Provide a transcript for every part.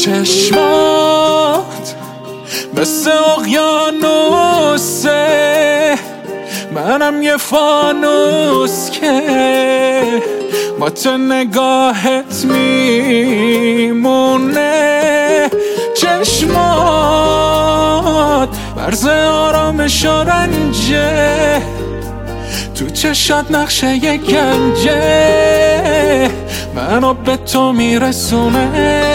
چشمات مثل اقیانوسه، منم یه فانوس که با تو نگاهت میمونه. چشمات مرز آرامش و رنجه، تو چشات نقشه یه گنجه، منو به تو میرسونه.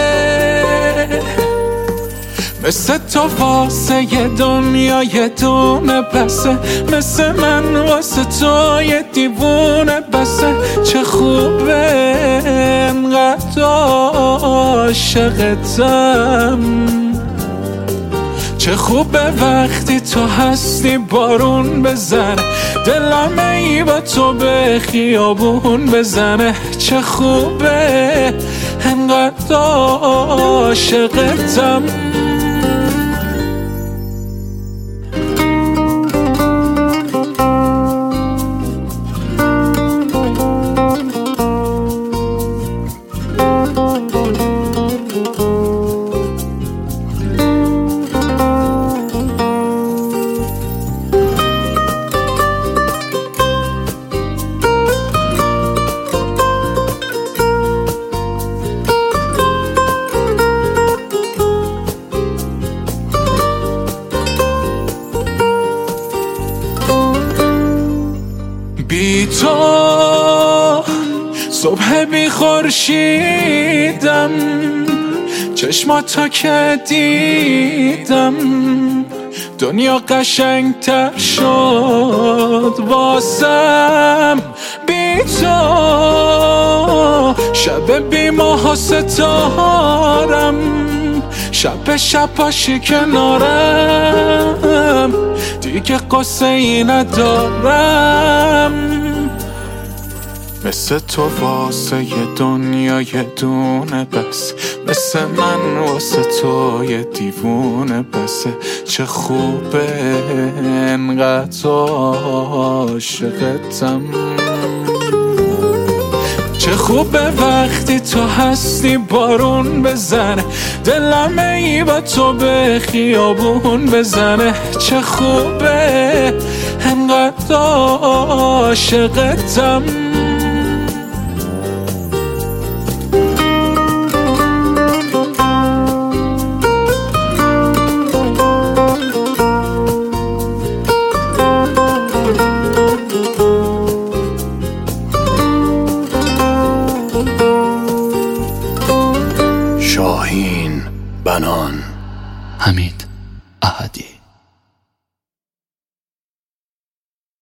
مثل تو واسه یه دنیا یه دونه بسه، مثل من واسه تو یه دیوونه بسه. چه خوبه انقدر عاشقتم، چه خوبه وقتی تو هستی بارون بزنه، دلم ای با تو به خیابون بزنه. چه خوبه انقدر عاشقتم. بی تو صبح بی خورشیدم، چشماتو که دیدم دنیا قشنگتر شد واسم. بی تو شب بی ماه و ستارم، شب شب باشی کنارم، دیگه قصه ای ندارم. مثل تو واسه یه دنیا یه دونه بس، مثل من واسه تو یه دیوونه بسه. چه خوبه انقدر عاشقتم، چه خوبه وقتی تو هستی بارون بزنه، دلم ای با تو به خیابون بزنه. چه خوبه انقدر عاشقتم. شاهین بنان، حمید احدی.